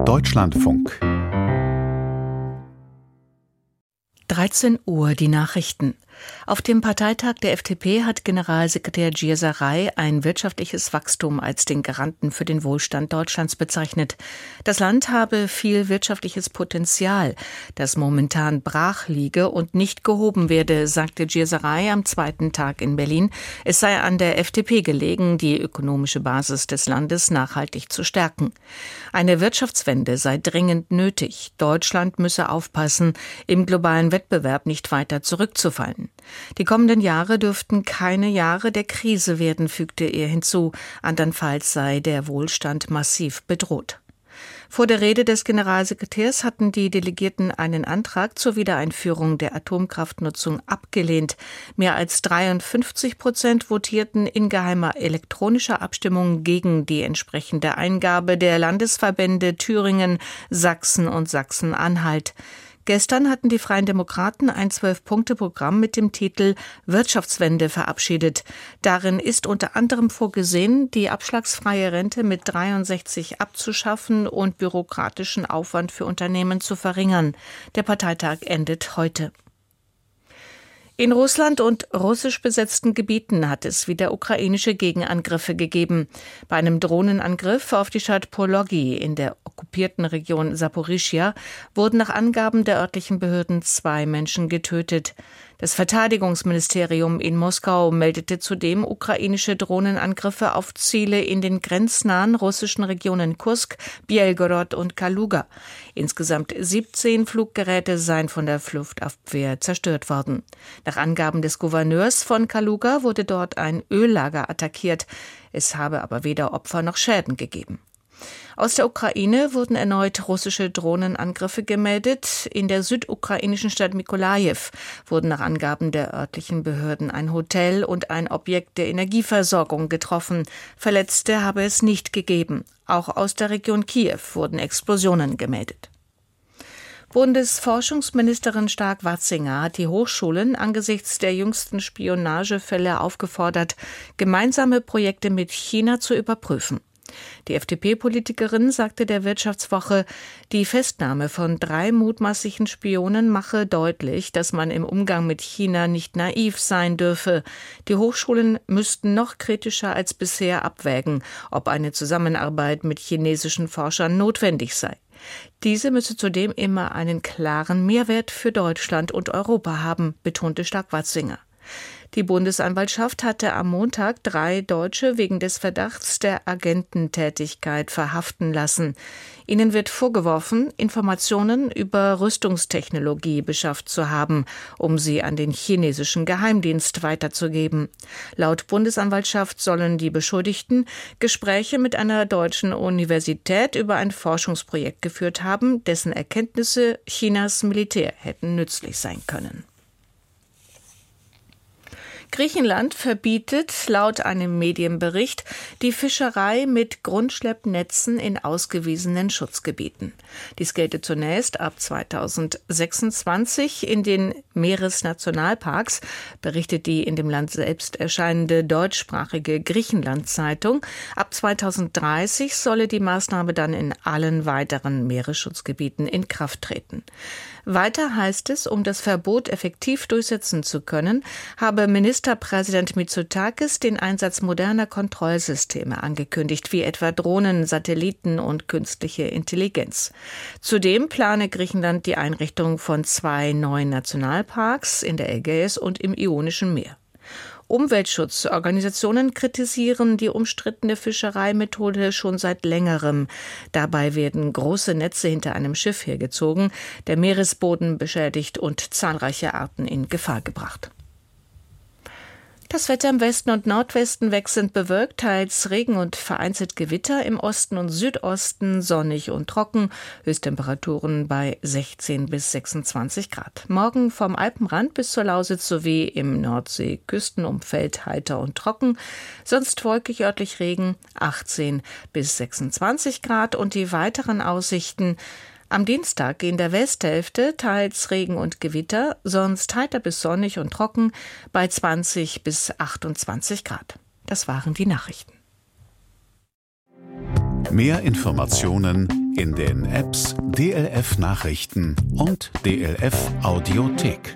Deutschlandfunk 13 Uhr, die Nachrichten. Auf dem Parteitag der FDP hat Generalsekretär Gyer Saray ein wirtschaftliches Wachstum als den Garanten für den Wohlstand Deutschlands bezeichnet. Das Land habe viel wirtschaftliches Potenzial, das momentan brach liege und nicht gehoben werde, sagte Gyer Saray am zweiten Tag in Berlin. Es sei an der FDP gelegen, die ökonomische Basis des Landes nachhaltig zu stärken. Eine Wirtschaftswende sei dringend nötig. Deutschland müsse aufpassen, im globalen Wettbewerb nicht weiter zurückzufallen. Die kommenden Jahre dürften keine Jahre der Krise werden, fügte er hinzu. Andernfalls sei der Wohlstand massiv bedroht. Vor der Rede des Generalsekretärs hatten die Delegierten einen Antrag zur Wiedereinführung der Atomkraftnutzung abgelehnt. Mehr als 53% votierten in geheimer elektronischer Abstimmung gegen die entsprechende Eingabe der Landesverbände Thüringen, Sachsen und Sachsen-Anhalt. Gestern hatten die Freien Demokraten ein 12-Punkte-Programm mit dem Titel Wirtschaftswende verabschiedet. Darin ist unter anderem vorgesehen, die abschlagsfreie Rente mit 63 abzuschaffen und bürokratischen Aufwand für Unternehmen zu verringern. Der Parteitag endet heute. In Russland und russisch besetzten Gebieten hat es wieder ukrainische Gegenangriffe gegeben. Bei einem Drohnenangriff auf die Stadt Pologi in der okkupierten Region Saporischschja wurden nach Angaben der örtlichen Behörden 2 Menschen getötet. Das Verteidigungsministerium in Moskau meldete zudem ukrainische Drohnenangriffe auf Ziele in den grenznahen russischen Regionen Kursk, Belgorod und Kaluga. Insgesamt 17 Fluggeräte seien von der Luftabwehr zerstört worden. Nach Angaben des Gouverneurs von Kaluga wurde dort ein Öllager attackiert. Es habe aber weder Opfer noch Schäden gegeben. Aus der Ukraine wurden erneut russische Drohnenangriffe gemeldet. In der südukrainischen Stadt Mykolajiw wurden nach Angaben der örtlichen Behörden ein Hotel und ein Objekt der Energieversorgung getroffen. Verletzte habe es nicht gegeben. Auch aus der Region Kiew wurden Explosionen gemeldet. Bundesforschungsministerin Stark-Watzinger hat die Hochschulen angesichts der jüngsten Spionagefälle aufgefordert, gemeinsame Projekte mit China zu überprüfen. Die FDP-Politikerin sagte der Wirtschaftswoche, die Festnahme von 3 mutmaßlichen Spionen mache deutlich, dass man im Umgang mit China nicht naiv sein dürfe. Die Hochschulen müssten noch kritischer als bisher abwägen, ob eine Zusammenarbeit mit chinesischen Forschern notwendig sei. Diese müsse zudem immer einen klaren Mehrwert für Deutschland und Europa haben, betonte Stark-Watzinger. Die Bundesanwaltschaft hatte am Montag 3 Deutsche wegen des Verdachts der Agententätigkeit verhaften lassen. Ihnen wird vorgeworfen, Informationen über Rüstungstechnologie beschafft zu haben, um sie an den chinesischen Geheimdienst weiterzugeben. Laut Bundesanwaltschaft sollen die Beschuldigten Gespräche mit einer deutschen Universität über ein Forschungsprojekt geführt haben, dessen Erkenntnisse Chinas Militär hätten nützlich sein können. Griechenland verbietet laut einem Medienbericht die Fischerei mit Grundschleppnetzen in ausgewiesenen Schutzgebieten. Dies gelte zunächst ab 2026 in den Meeresnationalparks, berichtet die in dem Land selbst erscheinende deutschsprachige Griechenland-Zeitung. Ab 2030 solle die Maßnahme dann in allen weiteren Meeresschutzgebieten in Kraft treten. Weiter heißt es, um das Verbot effektiv durchsetzen zu können, habe Ministerpräsident Mitsotakis den Einsatz moderner Kontrollsysteme angekündigt, wie etwa Drohnen, Satelliten und künstliche Intelligenz. Zudem plane Griechenland die Einrichtung von 2 neuen Nationalparks in der Ägäis und im Ionischen Meer. Umweltschutzorganisationen kritisieren die umstrittene Fischereimethode schon seit längerem. Dabei werden große Netze hinter einem Schiff hergezogen, der Meeresboden beschädigt und zahlreiche Arten in Gefahr gebracht. Das Wetter im Westen und Nordwesten wechselnd bewölkt, teils Regen und vereinzelt Gewitter, im Osten und Südosten sonnig und trocken, Höchsttemperaturen bei 16 bis 26 Grad. Morgen vom Alpenrand bis zur Lausitz sowie im Nordsee-Küstenumfeld heiter und trocken, sonst wolkig, örtlich Regen, 18 bis 26 Grad und die weiteren Aussichten: am Dienstag in der Westhälfte teils Regen und Gewitter, sonst heiter bis sonnig und trocken bei 20 bis 28 Grad. Das waren die Nachrichten. Mehr Informationen In den Apps DLF Nachrichten und DLF Audiothek.